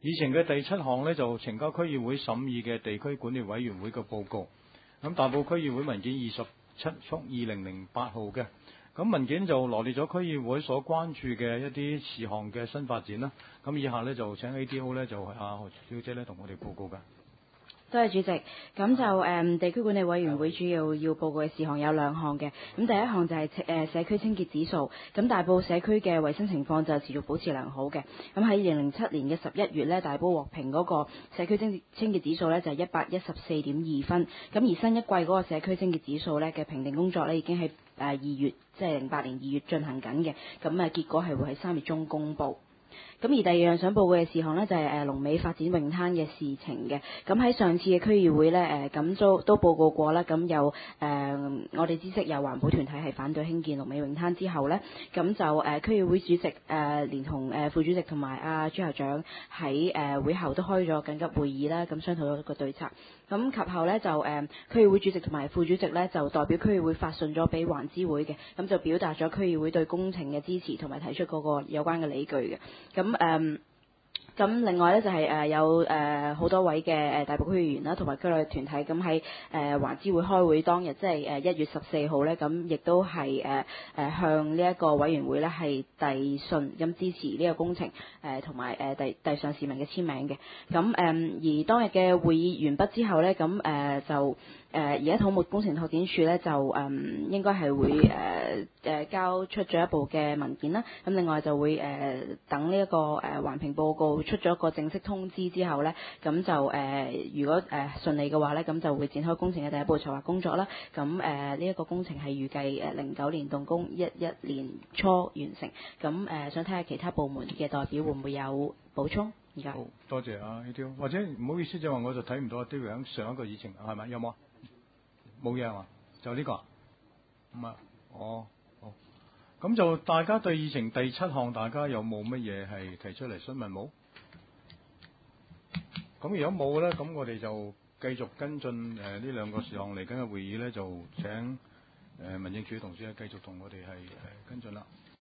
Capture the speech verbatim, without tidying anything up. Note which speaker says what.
Speaker 1: 議程嘅第七項呢，就呈交區議會審議嘅地區管理委員會嘅報告。咁大埔區議會文件二十七速二零零八號嘅，咁文件就羅列咗區議會所關注嘅一啲事項嘅新發展啦。咁以下呢，就請 A D O 呢，就阿何小姐呢，同我哋報告㗎。
Speaker 2: 多謝主席。咁就誒、嗯、地區管理委員會主要要報告嘅事項有兩項嘅。咁第一項就係、是、誒、呃、社區清潔指數。咁大埔社區嘅衛生情況就持續保持良好嘅。咁喺二零零七年嘅十一月呢，大埔獲評嗰個社區清清潔指數呢，就係一百一十四點二分。咁而新一季嗰個社區清潔指數呢嘅評定工作呢，已經係誒二月，即係零八年二月進行緊嘅。咁啊結果係會喺三月中公佈。咁而第二樣想報告嘅事項呢，就係誒龍尾發展泳灘嘅事情嘅。咁喺上次嘅區議會呢，誒咁都都報告過啦。咁有誒、呃、我哋知悉有環保團體係反對興建龍尾泳灘之後呢，咁就誒、呃、區議會主席誒、呃、連同誒副主席同埋阿朱校長喺誒、呃、會後都開咗緊急會議啦，咁商討咗個對策。咁及後呢，就誒、呃、區議會主席同埋副主席呢，就代表區議會發信咗俾環諮會嘅，咁就表達咗區議會對工程嘅支持同埋提出嗰個有關嘅理據嘅。咁誒，咁、嗯、另外咧就係、是、誒、呃、有誒好、呃、多位嘅誒大埔區議員啦，同埋區內團體，咁喺誒環諮會開會當日，即係誒一月十四號咧，咁亦都係誒誒向呢一個委員會咧係遞信，咁支持呢個工程，誒同埋誒遞遞上市民嘅簽名嘅。咁誒、呃、而當日嘅會議完畢之後咧，咁誒、呃、就。誒而家土木工程拓展署咧就誒、嗯、應該係會誒誒、呃、交出咗一部嘅文件啦，咁另外就會誒、呃、等呢一個誒環評報告出咗一個正式通知之後咧，咁就誒、呃、如果誒、呃、順利嘅話咧，咁就會展開工程嘅第一步籌劃工作啦。咁誒呢一個工程係預計誒零九年動工，一一年初完成。咁誒、呃、想睇下其他部門嘅代表會唔會有補充？而家
Speaker 1: 好多謝啊 A D O， 或者唔好意思，就話我就睇唔到阿 David 喺上一個議程係咪有冇？冇嘢係嘛？就呢、這個咁啊？哦，好。咁就大家對議程第七項，大家有冇乜嘢係提出嚟詢問冇？咁如果冇咧，咁我哋就繼續跟進誒呢兩個事項嚟緊嘅會議咧，就請誒、呃、民政處同事繼續同我哋係誒跟進啦。